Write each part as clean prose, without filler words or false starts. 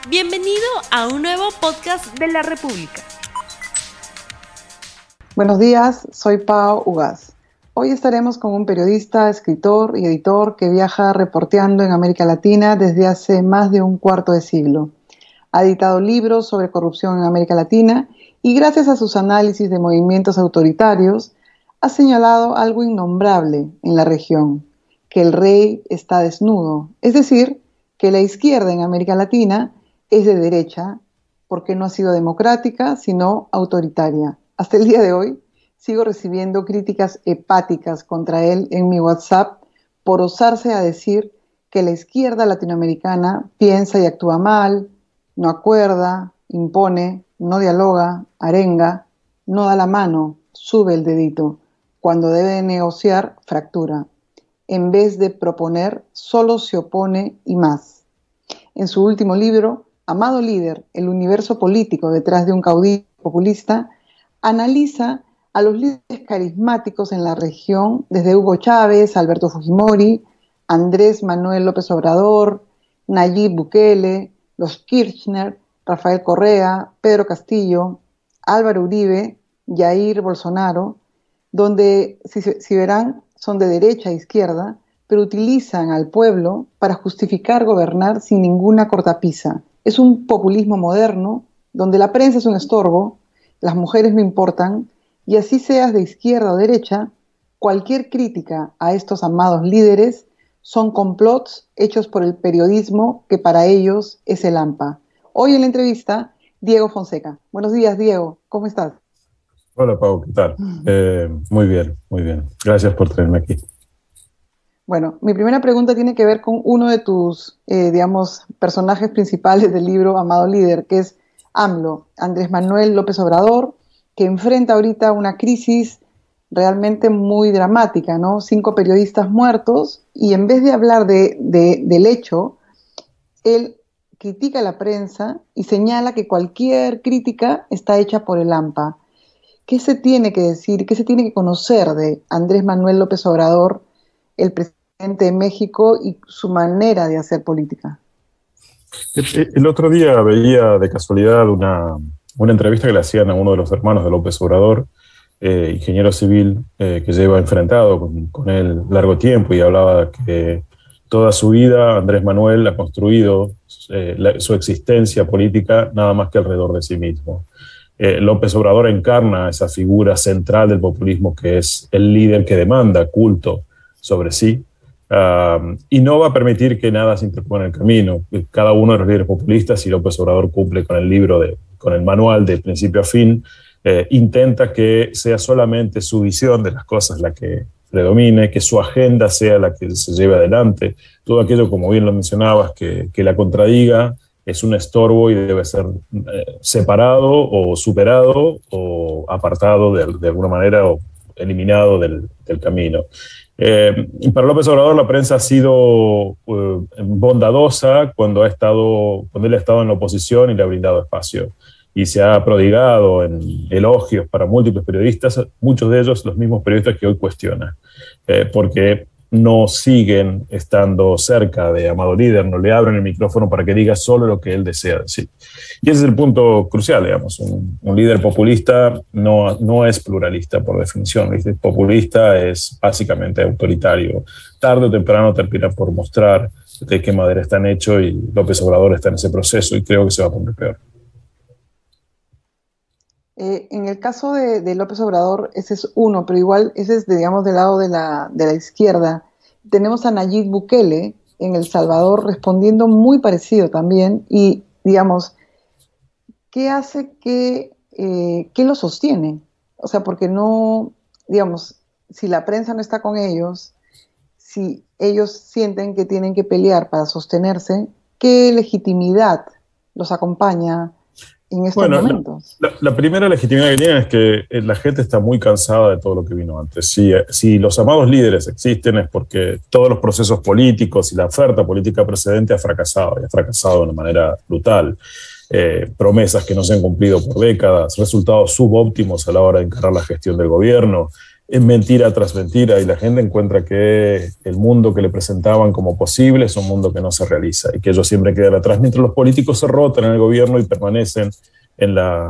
Bienvenido a un nuevo podcast de La República. Buenos días, soy Pao Ugaz. Hoy estaremos con un periodista, escritor y editor que viaja reporteando en América Latina desde hace más de un cuarto de siglo. Ha editado libros sobre corrupción en América Latina y gracias a sus análisis de movimientos autoritarios ha señalado algo innombrable en la región, que el rey está desnudo, es decir, que la izquierda en América Latina es de derecha porque no ha sido democrática, sino autoritaria. Hasta el día de hoy sigo recibiendo críticas hepáticas contra él en mi WhatsApp por osarse a decir que la izquierda latinoamericana piensa y actúa mal, no acuerda, impone, no dialoga, arenga, no da la mano, sube el dedito. Cuando debe negociar, fractura. En vez de proponer, solo se opone y más. En su último libro, Amado Líder, el universo político detrás de un caudillo populista, analiza a los líderes carismáticos en la región, desde Hugo Chávez, Alberto Fujimori, Andrés Manuel López Obrador, Nayib Bukele, los Kirchner, Rafael Correa, Pedro Castillo, Álvaro Uribe, Jair Bolsonaro, donde, si verán, son de derecha e izquierda, pero utilizan al pueblo para justificar gobernar sin ninguna cortapisa. Es un populismo moderno, donde la prensa es un estorbo, las mujeres no importan, y así seas de izquierda o derecha, cualquier crítica a estos amados líderes son complots hechos por el periodismo que para ellos es el AMPA. Hoy en la entrevista, Diego Fonseca. Buenos días, Diego. ¿Cómo estás? Hola, Pau. ¿Qué tal? Muy bien, muy bien. Gracias por tenerme aquí. Bueno, mi primera pregunta tiene que ver con uno de tus, personajes principales del libro Amado Líder, que es AMLO, Andrés Manuel López Obrador, que enfrenta ahorita una crisis realmente muy dramática, ¿no? 5 periodistas muertos, y en vez de hablar del hecho, él critica a la prensa y señala que cualquier crítica está hecha por el AMPA. ¿Qué se tiene que decir, qué se tiene que conocer de Andrés Manuel López Obrador, el presidente de México, y su manera de hacer política? El otro día veía de casualidad una entrevista que le hacían a uno de los hermanos de López Obrador, ingeniero civil, que lleva enfrentado con él largo tiempo, y hablaba que toda su vida Andrés Manuel ha construido su existencia política nada más que alrededor de sí mismo. López Obrador encarna esa figura central del populismo, que es el líder que demanda culto sobre sí, y no va a permitir que nada se interponga en el camino. Cada uno de los líderes populistas, si López Obrador cumple con el libro, con el manual de principio a fin, intenta que sea solamente su visión de las cosas la que predomine, que su agenda sea la que se lleve adelante. Todo aquello, como bien lo mencionabas, que la contradiga, es un estorbo y debe ser separado o superado o apartado de alguna manera, o eliminado del camino. Para López Obrador la prensa ha sido bondadosa cuando él ha estado en la oposición y le ha brindado espacio, y se ha prodigado en elogios para múltiples periodistas, muchos de ellos los mismos periodistas que hoy cuestionan, porque no siguen estando cerca de Amado Líder, no le abren el micrófono para que diga solo lo que él desea decir. Y ese es el punto crucial, digamos. Un líder populista no es pluralista por definición. El líder populista es básicamente autoritario. Tarde o temprano termina por mostrar de qué madera están hechos, y López Obrador está en ese proceso y creo que se va a poner peor. En el caso de López Obrador, ese es uno, pero igual ese es, del lado de la izquierda. Tenemos a Nayib Bukele en El Salvador respondiendo muy parecido también, y, ¿qué hace qué lo sostiene? O sea, porque no, si la prensa no está con ellos, si ellos sienten que tienen que pelear para sostenerse, ¿qué legitimidad los acompaña en estos momentos? La primera legitimidad que tienen es que la gente está muy cansada de todo lo que vino antes. Si los amados líderes existen, es porque todos los procesos políticos y la oferta política precedente ha fracasado, y ha fracasado de una manera brutal. Promesas que no se han cumplido por décadas, resultados subóptimos a la hora de encarar la gestión del gobierno, mentira tras mentira, y la gente encuentra que el mundo que le presentaban como posible es un mundo que no se realiza y que ellos siempre quedan atrás, mientras los políticos se rotan en el gobierno y permanecen en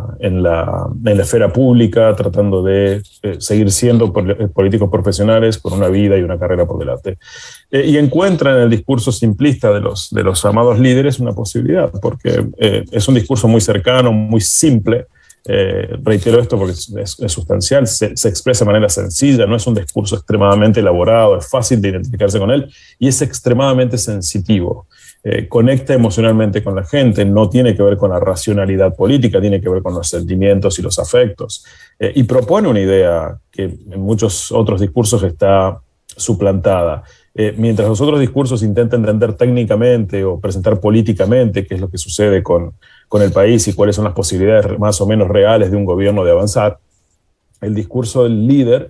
la esfera pública, tratando de seguir siendo políticos profesionales con una vida y una carrera por delante. Y encuentran en el discurso simplista de los llamados líderes una posibilidad, porque es un discurso muy cercano, muy simple. Reitero esto porque es sustancial, se expresa de manera sencilla, no es un discurso extremadamente elaborado, es fácil de identificarse con él y es extremadamente sensitivo. Conecta emocionalmente con la gente, no tiene que ver con la racionalidad política, tiene que ver con los sentimientos y los afectos. Y propone una idea que en muchos otros discursos está suplantada. Mientras los otros discursos intentan entender técnicamente o presentar políticamente qué es lo que sucede con el país y cuáles son las posibilidades más o menos reales de un gobierno de avanzar, el discurso del líder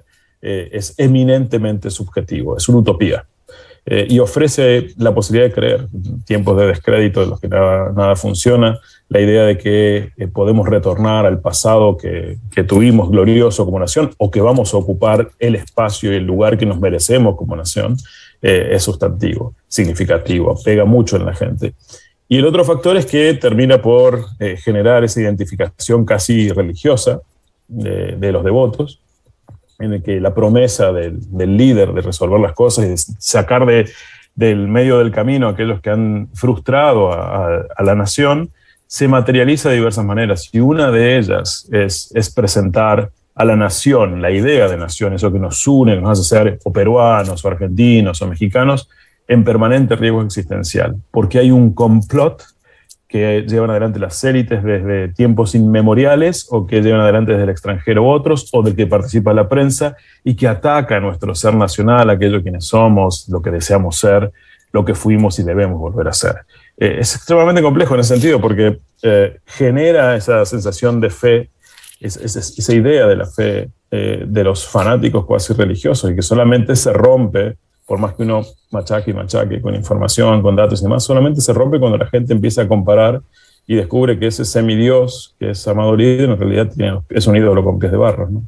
es eminentemente subjetivo, es una utopía. Y ofrece la posibilidad de creer, en tiempos de descrédito de los que nada funciona, la idea de que podemos retornar al pasado que tuvimos glorioso como nación, o que vamos a ocupar el espacio y el lugar que nos merecemos como nación, es sustantivo, significativo, pega mucho en la gente. Y el otro factor es que termina por generar esa identificación casi religiosa de los devotos, en el que la promesa del líder de resolver las cosas y de sacar del medio del camino a aquellos que han frustrado a la nación, se materializa de diversas maneras. Y una de ellas es presentar a la nación, la idea de nación, eso que nos une, que nos hace ser o peruanos, o argentinos, o mexicanos, en permanente riesgo existencial, porque hay un complot que llevan adelante las élites desde tiempos inmemoriales, o que llevan adelante desde el extranjero otros, o del que participa la prensa, y que ataca a nuestro ser nacional, aquello quienes somos, lo que deseamos ser, lo que fuimos y debemos volver a ser. Es extremadamente complejo en ese sentido, porque genera esa sensación de fe, esa idea de la fe de los fanáticos cuasi religiosos, y que solamente se rompe, por más que uno machaque y machaque con información, con datos y demás, solamente se rompe cuando la gente empieza a comparar y descubre que ese semidios, que es amado líder, en realidad es un ídolo con pies de barro, ¿no?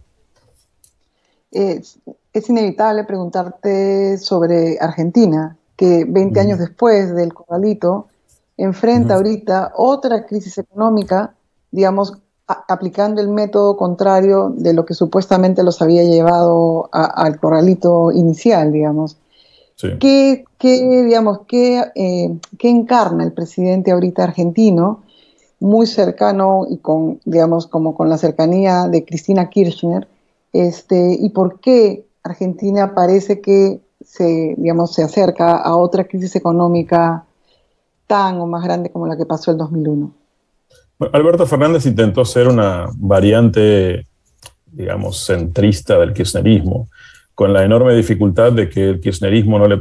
Es inevitable preguntarte sobre Argentina, que 20 años después del Corralito enfrenta ahorita otra crisis económica, digamos, aplicando el método contrario de lo que supuestamente los había llevado al Corralito inicial, digamos. Sí. ¿Qué encarna el presidente ahorita argentino, muy cercano y con, digamos, como con la cercanía de Cristina Kirchner, y por qué Argentina parece que se acerca a otra crisis económica tan o más grande como la que pasó el 2001? Bueno, Alberto Fernández intentó ser una variante, digamos, centrista del kirchnerismo, con la enorme dificultad de que el kirchnerismo no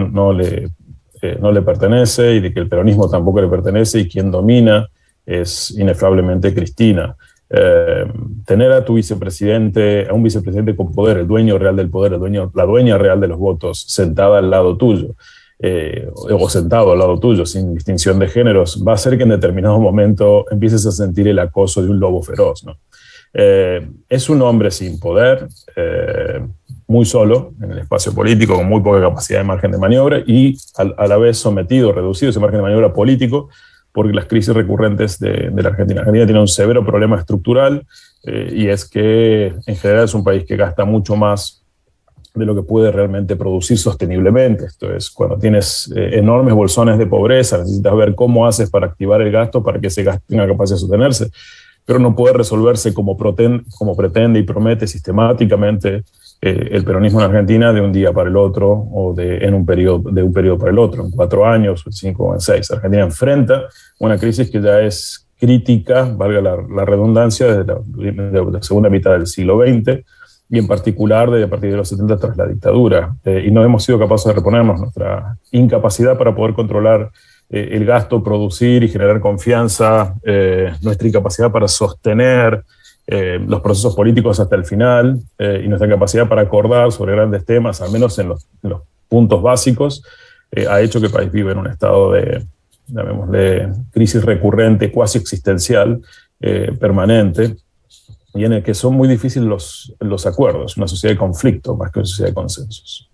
le pertenece, y de que el peronismo tampoco le pertenece, y quien domina es inefablemente Cristina. Tener a tu vicepresidente, a un vicepresidente con poder, el dueño real del poder, la dueña real de los votos, sentada al lado tuyo, o sentado al lado tuyo, sin distinción de géneros, va a hacer que en determinado momento empieces a sentir el acoso de un lobo feroz, ¿no? Es un hombre sin poder, muy solo en el espacio político, con muy poca capacidad de margen de maniobra, y a la vez reducido ese margen de maniobra político por las crisis recurrentes de la Argentina. Argentina tiene un severo problema estructural, y es que en general es un país que gasta mucho más de lo que puede realmente producir sosteniblemente. Esto es, cuando tienes enormes bolsones de pobreza, necesitas ver cómo haces para activar el gasto para que ese gasto tenga capacidad de sostenerse, pero no puede resolverse como pretende y promete sistemáticamente el peronismo en Argentina, de un día para el otro, o de un periodo para el otro, en 4 años, en 5 o en 6. Argentina enfrenta una crisis que ya es crítica, valga la redundancia, desde la segunda mitad del siglo XX, y en particular a partir de los 70 tras la dictadura, y no hemos sido capaces de reponernos. Nuestra incapacidad para poder controlar el gasto, producir y generar confianza, nuestra incapacidad para sostener los procesos políticos hasta el final, y nuestra capacidad para acordar sobre grandes temas, al menos en los puntos básicos, ha hecho que el país viva en un estado de, llamémosle, crisis recurrente, cuasi existencial, permanente, y en el que son muy difíciles los acuerdos, una sociedad de conflicto más que una sociedad de consensos.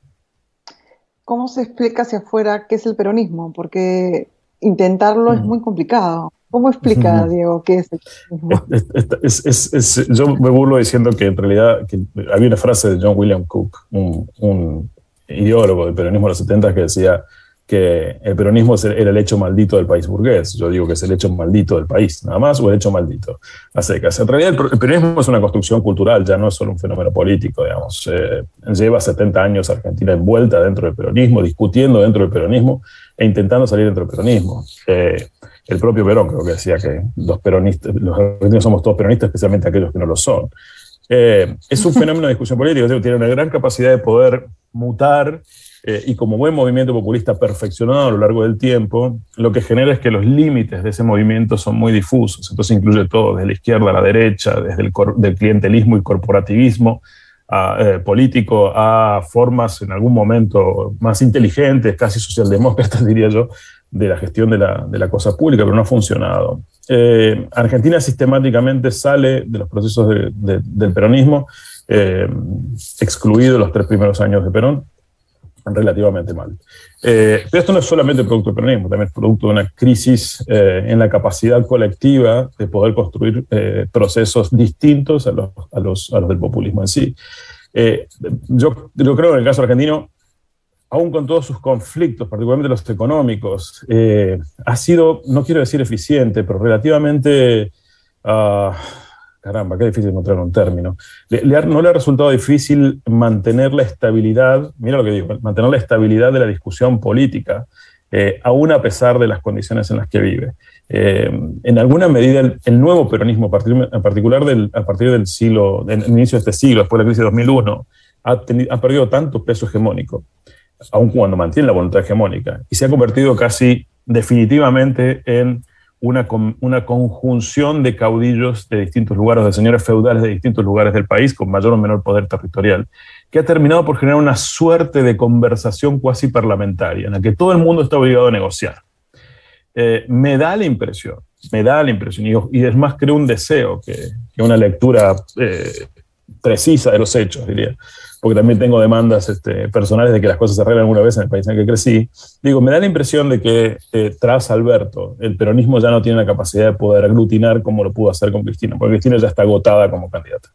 ¿Cómo se explica hacia afuera qué es el peronismo? Porque intentarlo es muy complicado. ¿Cómo explica, Diego, qué es el peronismo? Yo me burlo diciendo que en realidad que había una frase de John William Cook, un ideólogo del peronismo de los 70, que decía que el peronismo era el hecho maldito del país burgués. Yo digo que es el hecho maldito del país, nada más, o el hecho maldito a secas. En realidad el peronismo es una construcción cultural, ya no es solo un fenómeno político, digamos. Lleva 70 años Argentina envuelta dentro del peronismo, discutiendo dentro del peronismo e intentando salir dentro del peronismo. El propio Perón creo que decía que los argentinos somos todos peronistas, especialmente aquellos que no lo son. Es un fenómeno de discusión política, tiene una gran capacidad de poder mutar, y como buen movimiento populista perfeccionado a lo largo del tiempo, lo que genera es que los límites de ese movimiento son muy difusos. Entonces incluye todo, desde la izquierda a la derecha, desde del clientelismo y corporativismo político a formas en algún momento más inteligentes, casi socialdemócratas diría yo, de la gestión de la cosa pública, pero no ha funcionado. Argentina sistemáticamente sale de los procesos del peronismo, excluido los 3 primeros años de Perón, relativamente mal. Pero esto no es solamente producto del peronismo, también es producto de una crisis en la capacidad colectiva de poder construir procesos distintos a los del populismo en sí. Yo creo que en el caso argentino, aún con todos sus conflictos, particularmente los económicos, ha sido, no quiero decir eficiente, pero relativamente... caramba, qué difícil encontrar un término. No le ha resultado difícil mantener la estabilidad, mira lo que digo, mantener la estabilidad de la discusión política, aún a pesar de las condiciones en las que vive. En alguna medida, el nuevo peronismo, a partir del inicio de este siglo, después de la crisis de 2001, ha perdido tanto peso hegemónico, aun cuando mantiene la voluntad hegemónica, y se ha convertido casi definitivamente en una conjunción de caudillos de distintos lugares, de señores feudales de distintos lugares del país, con mayor o menor poder territorial, que ha terminado por generar una suerte de conversación cuasi parlamentaria, en la que todo el mundo está obligado a negociar. Me da la impresión, y es más, creo, un deseo que una lectura precisa de los hechos, diría, porque también tengo demandas personales de que las cosas se arreglan alguna vez en el país en el que crecí. Digo, me da la impresión de que tras Alberto, el peronismo ya no tiene la capacidad de poder aglutinar como lo pudo hacer con Cristina, porque Cristina ya está agotada como candidata.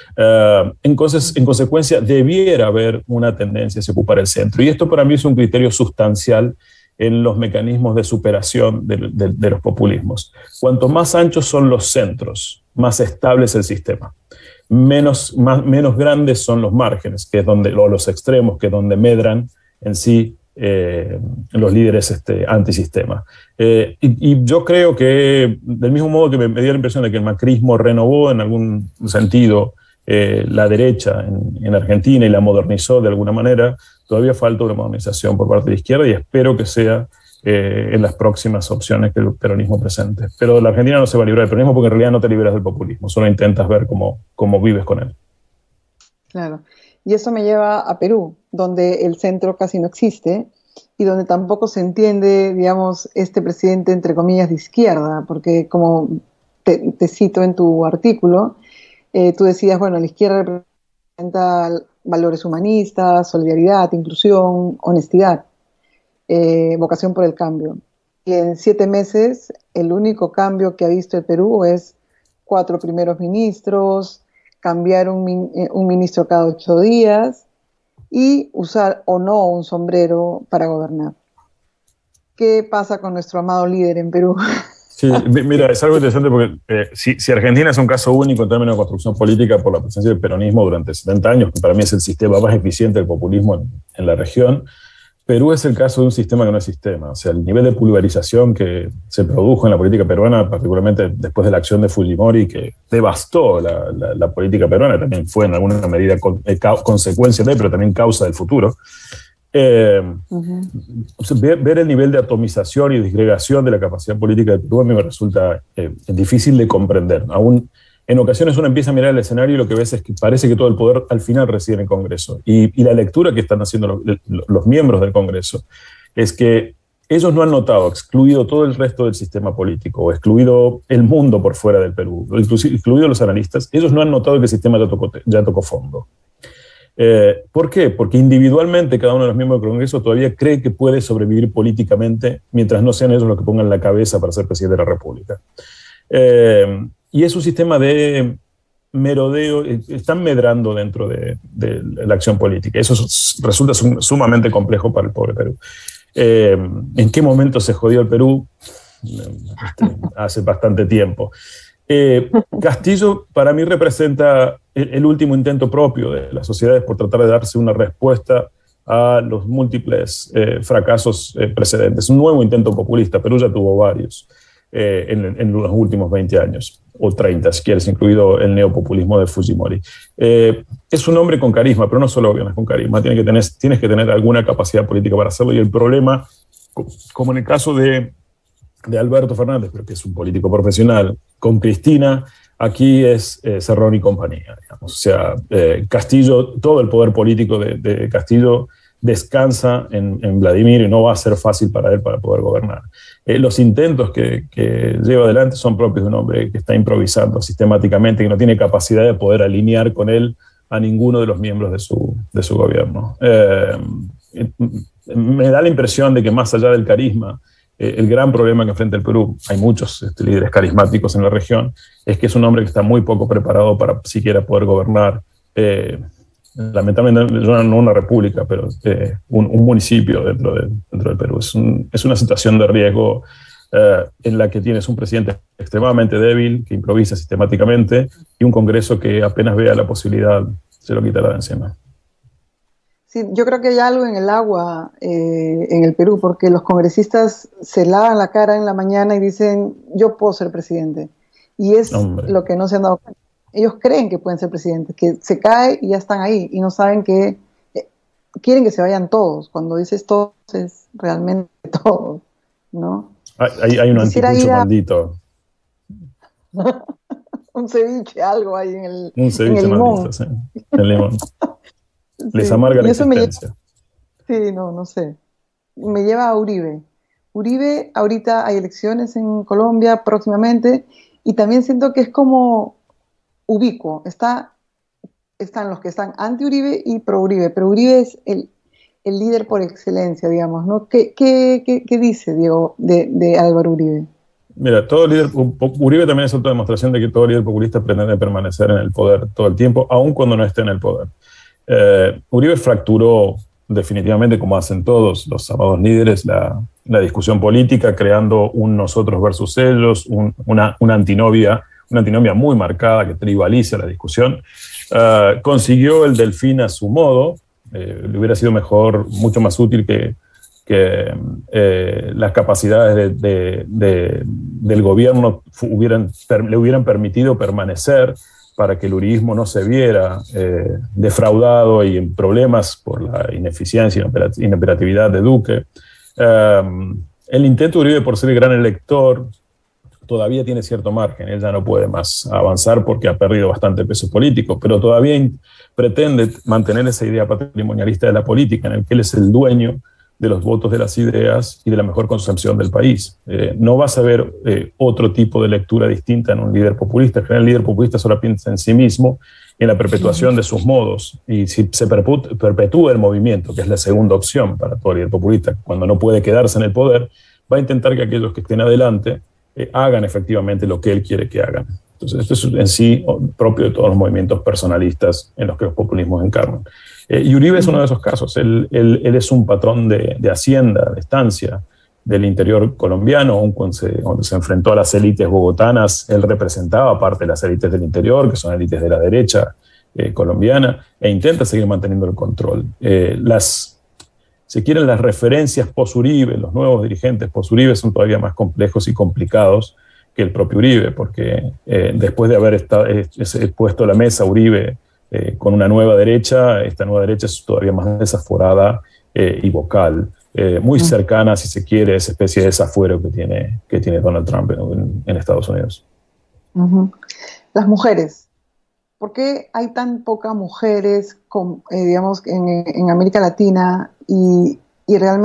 En consecuencia, debiera haber una tendencia hacia ocupar el centro. Y esto para mí es un criterio sustancial en los mecanismos de superación de los populismos. Cuanto más anchos son los centros, más estable es el sistema. Menos grandes son los márgenes, que es o los extremos, que es donde medran en sí los líderes antisistema. Y yo creo que, del mismo modo que me dio la impresión de que el macrismo renovó en algún sentido la derecha en Argentina y la modernizó de alguna manera, todavía falta una modernización por parte de la izquierda, y espero que sea en las próximas opciones que el peronismo presente. Pero la Argentina no se va a librar del peronismo, porque en realidad no te liberas del populismo, solo intentas ver cómo vives con él. Claro, y eso me lleva a Perú, donde el centro casi no existe y donde tampoco se entiende, digamos, este presidente entre comillas de izquierda, porque como te cito en tu artículo, tú decías, bueno, la izquierda representa valores humanistas, solidaridad, inclusión, honestidad. Vocación por el cambio. Y en 7 meses, el único cambio que ha visto el Perú es 4 primeros ministros, cambiar un ministro cada 8 días y usar o no un sombrero para gobernar. ¿Qué pasa con nuestro amado líder en Perú? Sí, mira, es algo interesante porque si Argentina es un caso único en términos de construcción política por la presencia del peronismo durante 70 años, que para mí es el sistema más eficiente del populismo en la región, Perú es el caso de un sistema que no es sistema. O sea, el nivel de pulverización que se produjo en la política peruana, particularmente después de la acción de Fujimori, que devastó la política peruana, también fue en alguna medida consecuencia de, pero también causa del futuro. Ver el nivel de atomización y disgregación de la capacidad política de Perú a mí me resulta difícil de comprender. Aún en ocasiones uno empieza a mirar el escenario y lo que ves es que parece que todo el poder al final reside en el Congreso. Y la lectura que están haciendo los miembros del Congreso es que ellos no han notado, excluido todo el resto del sistema político, o excluido el mundo por fuera del Perú, excluido los analistas, ellos no han notado que el sistema ya tocó fondo. ¿Por qué? Porque individualmente cada uno de los miembros del Congreso todavía cree que puede sobrevivir políticamente mientras no sean ellos los que pongan la cabeza para ser presidente de la República. Y es un sistema de merodeo, están medrando dentro de la acción política. Eso resulta sumamente complejo para el pobre Perú. ¿En qué momento se jodió el Perú? Hace bastante tiempo. Castillo para mí representa el último intento propio de las sociedades por tratar de darse una respuesta a los múltiples fracasos precedentes. Un nuevo intento populista. Perú ya tuvo varios en los últimos 20 años, o 30 si quieres, incluido el neopopulismo de Fujimori. Es un hombre con carisma, pero no solo gobiernas con carisma, tienes que tener alguna capacidad política para hacerlo, y el problema, como en el caso de Alberto Fernández, pero que es un político profesional, con Cristina, aquí es Cerrón y compañía, digamos. O sea, Castillo, todo el poder político de Castillo descansa en Vladimir, y no va a ser fácil para él para poder gobernar. Los intentos que lleva adelante son propios de un hombre que está improvisando sistemáticamente, que no tiene capacidad de poder alinear con él a ninguno de los miembros de su gobierno. Me da la impresión de que más allá del carisma, el gran problema que enfrenta el Perú, hay muchos líderes carismáticos en la región, es que es un hombre que está muy poco preparado para siquiera poder gobernar, lamentablemente no una república, pero un municipio dentro del Perú. Es una situación de riesgo en la que tienes un presidente extremadamente débil, que improvisa sistemáticamente, y un Congreso que apenas vea la posibilidad se lo quitará de encima. Sí, yo creo que hay algo en el agua en el Perú, porque los congresistas se lavan la cara en la mañana y dicen, yo puedo ser presidente. Y es lo que no se han dado cuenta. Ellos creen que pueden ser presidentes, que se cae y ya están ahí, y no saben que quieren que se vayan todos. Cuando dices todos, es realmente todos, ¿no? Hay un anticucho maldito. Un ceviche, algo ahí en un ceviche el limón. Maldito, sí, el limón. Les amarga la existencia. Sí, no sé. Me lleva a Uribe. Uribe, ahorita hay elecciones en Colombia próximamente, y también siento que es como ubicuo. Están los que están anti-Uribe y pro-Uribe, pero Uribe es el líder por excelencia, digamos, ¿no? ¿Qué dice, Diego, de Álvaro Uribe? Mira, Uribe también es otra demostración de que todo líder populista pretende permanecer en el poder todo el tiempo, aun cuando no esté en el poder. Uribe fracturó definitivamente, como hacen todos los llamados líderes, la discusión política, creando un nosotros versus ellos, una antinomia muy marcada que tribaliza la discusión. Consiguió el delfín a su modo. Le hubiera sido mejor, mucho más útil que las capacidades del gobierno le hubieran permitido permanecer, para que el uribismo no se viera defraudado y en problemas por la ineficiencia y inoperatividad de Duque. El intento de Uribe por ser el gran elector todavía tiene cierto margen. Él ya no puede más avanzar porque ha perdido bastante peso político, pero todavía pretende mantener esa idea patrimonialista de la política, en el que él es el dueño de los votos, de las ideas y de la mejor concepción del país. No vas a ver otro tipo de lectura distinta en un líder populista. En general, el líder populista solo piensa en sí mismo y en la perpetuación de sus modos. Y si se perpetúa el movimiento, que es la segunda opción para todo líder populista, cuando no puede quedarse en el poder, va a intentar que aquellos que estén adelante hagan efectivamente lo que él quiere que hagan. Entonces, esto es en sí propio de todos los movimientos personalistas en los que los populismos encarnan. Y Uribe es uno de esos casos. Él es un patrón de hacienda, de estancia del interior colombiano. Aun cuando se enfrentó a las élites bogotanas, él representaba parte de las élites del interior, que son élites de la derecha colombiana, e intenta seguir manteniendo el control. Si quieren, las referencias post-Uribe, los nuevos dirigentes post-Uribe son todavía más complejos y complicados que el propio Uribe, porque después de haber puesto a la mesa Uribe con una nueva derecha, esta nueva derecha es todavía más desaforada y vocal, muy cercana, si se quiere, a esa especie de desafuero que tiene Donald Trump en Estados Unidos. Las mujeres. ¿Por qué hay tan pocas mujeres digamos, en América Latina, y realmente esto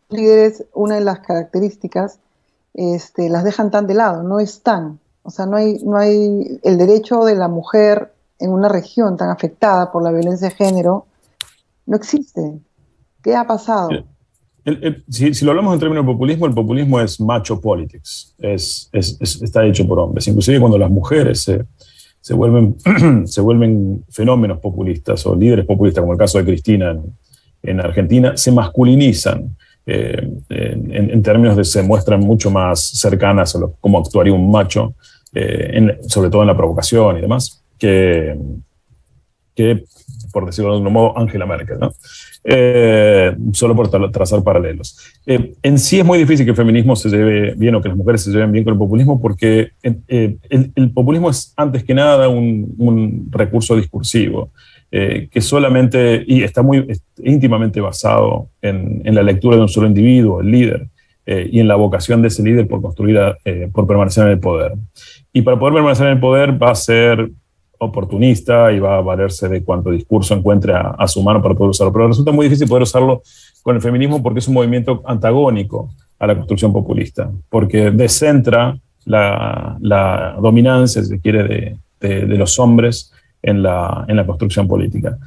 líderes, una de las características, las dejan tan de lado, no están. O sea, no hay el derecho de la mujer en una región tan afectada por la violencia de género, no existe. ¿Qué ha pasado? Si lo hablamos en términos de populismo, el populismo es macho politics, está hecho por hombres. Inclusive cuando las mujeres se vuelven fenómenos populistas o líderes populistas, como el caso de Cristina en Argentina, se masculinizan. En términos de se muestran mucho más cercanas a cómo actuaría un macho, sobre todo en la provocación y demás, que por decirlo de algún modo, Angela Merkel, ¿no? Solo por trazar paralelos. En sí es muy difícil que el feminismo se lleve bien o que las mujeres se lleven bien con el populismo porque el populismo es antes que nada un recurso discursivo que solamente, y está muy íntimamente basado en la lectura de un solo individuo, el líder, y en la vocación de ese líder por por permanecer en el poder. Y para poder permanecer en el poder va a ser oportunista y va a valerse de cuanto discurso encuentre a su mano para poder usarlo. Pero resulta muy difícil poder usarlo con el feminismo porque es un movimiento antagónico a la construcción populista, porque descentra la dominancia, si se quiere, de los hombres en la construcción política.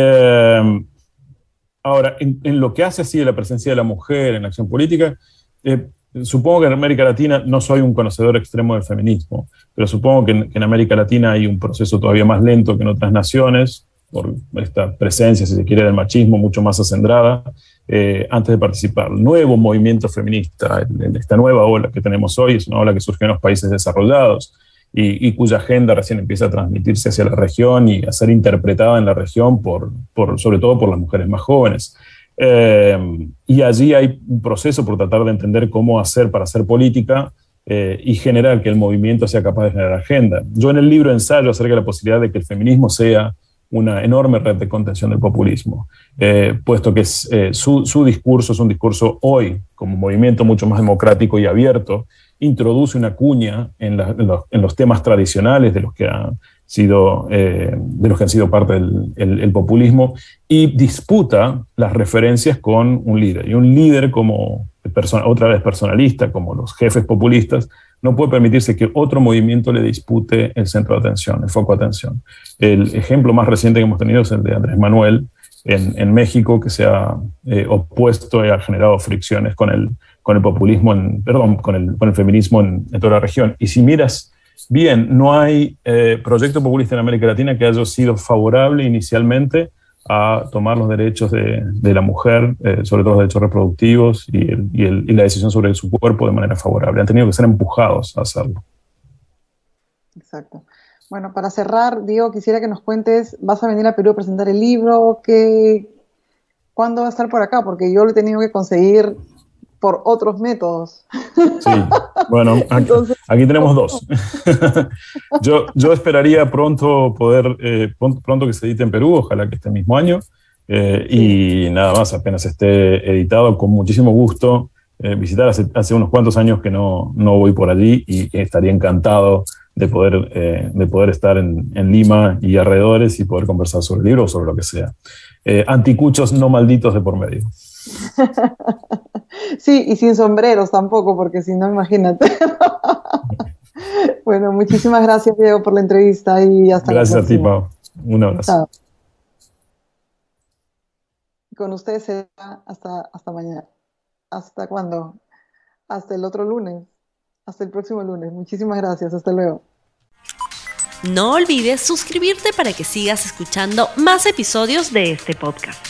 Ahora, en lo que hace así de la presencia de la mujer en la acción política, supongo que en América Latina, no soy un conocedor extremo del feminismo, pero supongo que en América Latina hay un proceso todavía más lento que en otras naciones, por esta presencia, si se quiere, del machismo mucho más acendrada, antes de participar. El nuevo movimiento feminista, esta nueva ola que tenemos hoy, es una ola que surge en los países desarrollados y cuya agenda recién empieza a transmitirse hacia la región y a ser interpretada en la región sobre todo por las mujeres más jóvenes. Y allí hay un proceso por tratar de entender cómo hacer para hacer política y generar que el movimiento sea capaz de generar agenda. Yo en el libro ensayo acerca de la posibilidad de que el feminismo sea una enorme red de contención del populismo, puesto que su discurso es un discurso hoy, como movimiento mucho más democrático y abierto, introduce una cuña en los temas tradicionales de los que han sido parte del populismo y disputa las referencias con un líder. Y un líder como otra vez personalista, como los jefes populistas, no puede permitirse que otro movimiento le dispute el centro de atención, el foco de atención. El ejemplo más reciente que hemos tenido es el de Andrés Manuel en México, que se ha opuesto y ha generado fricciones con el populismo, con el feminismo en toda la región. Y si miras bien, no hay proyecto populista en América Latina que haya sido favorable inicialmente a tomar los derechos de la mujer, sobre todo los derechos reproductivos y la decisión sobre su cuerpo de manera favorable. Han tenido que ser empujados a hacerlo. Exacto. Bueno, para cerrar, Diego, quisiera que nos cuentes, ¿vas a venir a Perú a presentar el libro? ¿Cuándo va a estar por acá? Porque yo lo he tenido que conseguir por otros métodos. Sí, bueno, aquí tenemos dos. Yo esperaría pronto pronto que se edite en Perú, ojalá que este mismo año, y nada más, apenas esté editado, con muchísimo gusto visitar. Hace unos cuantos años que no voy por allí y estaría encantado de poder estar en Lima y alrededores y poder conversar sobre el libro o sobre lo que sea. Anticuchos no malditos de por medio. Sí, y sin sombreros tampoco, porque si no, imagínate. Bueno, muchísimas gracias, Diego, por la entrevista y hasta la próxima. Gracias a ti, Pau. Un abrazo. Chao. Con ustedes será hasta mañana. ¿Hasta cuándo? Hasta el otro lunes. Hasta el próximo lunes. Muchísimas gracias. Hasta luego. No olvides suscribirte para que sigas escuchando más episodios de este podcast.